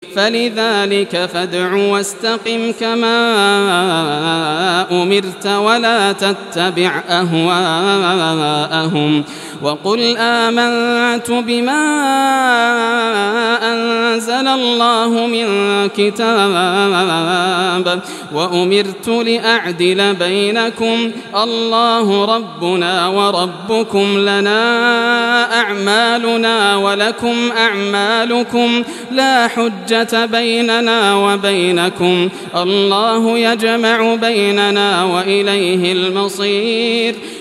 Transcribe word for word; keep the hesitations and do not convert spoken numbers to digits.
فلذلك فادع واستقم كما أمرت ولا تتبع أهواءهم وقل آمنت بما أنزل الله من كتاب وأمرت لأعدل بينكم الله ربنا وربكم لنا أعمالنا ولكم أعمالكم لا حجة بيننا وبينكم الله يجمع بيننا وإليه المصير